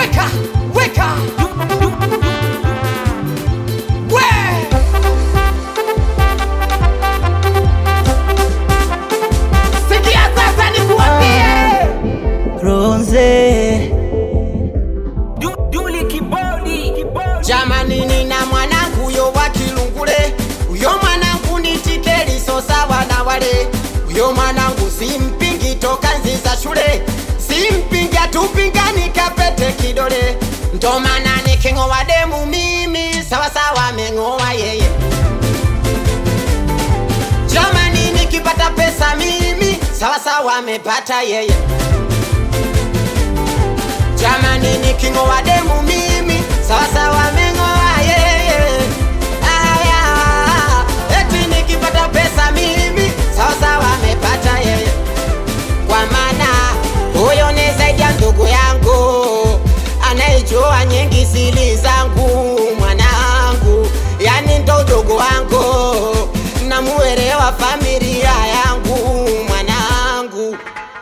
weka sikia sasa nikuambie Ronze Duli kibodi jamani nina mwanangu yo wa Kilungule uyo mwanangu ni tikeli so sawa na wale uyo mwanangu simpingi toka nzi za shule simpingi atupingani kapete kidole ndo maana niking'oa demu mimi sawa sawa meng'oa yeye jamani nikipata pesa mimi sawa sawa amepata yeye jamani niking'oa demu mimi sawa sawa ameng'oa yeye aya eti nikipata pesa mimi sawa sawa amepata yeye kwa maana huyo ni zaidi ya ndugu yangu anayejua nyingi siri zangu mwanangu yani ndo ndugu wangu namuelewa familia yangu mwanangu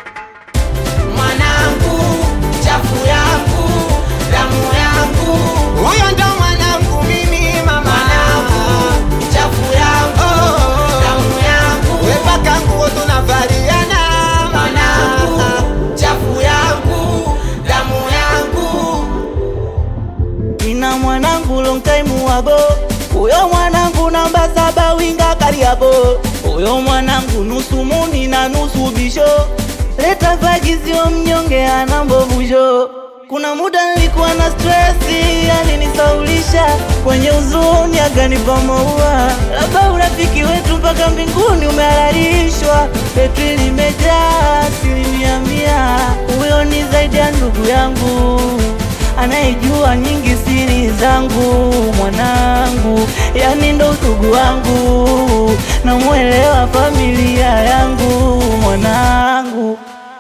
chafu yangu damu yangu huyo ndo mwanangu mimi mama chafu yangu damu yangu wepaka nguo tunavaliana mwanangu chafu yangu damu yangu ina mwanangu long time ago uyo mwanangu namba 7 winga Kariabo uyo mwanangu nusu muni na nusu bisho leta vagizio mnyonge ana mbovusho kuna muda nilikuwa na stressi alinisaulisha kwenye uzuni aganipa maua labda urafiki wetu mpaka mbinguni umehalalishwa petri limejaa 100%. Uyo ni zaidi ya ndugu yangu anayejua nyingi siri zangu mwanangu yani ndo ndugu wangu namuelewa familia yangu mwanangu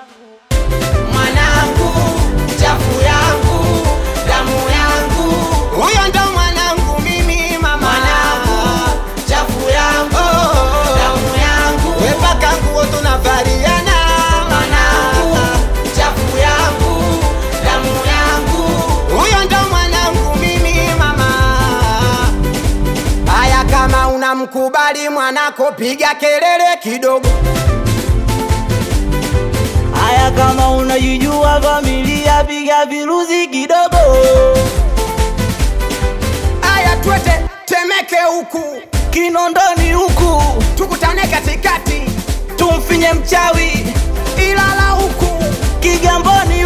chafu yangu damu yangu huyo ndo mwanangu mimi mama chafu yangu damu yangu wepaka nguo tunavaliana chafu yangu damu yangu huyo ndo mwanangu mimi mama haya kama unamkubali mwanako piga kelele kidogo haya kama unajijua familia piga viruzi kidogo haya twete Temeke huku Kinondoni huku tukutane katikati tumfinye mchawi Ilala huku Kigamboni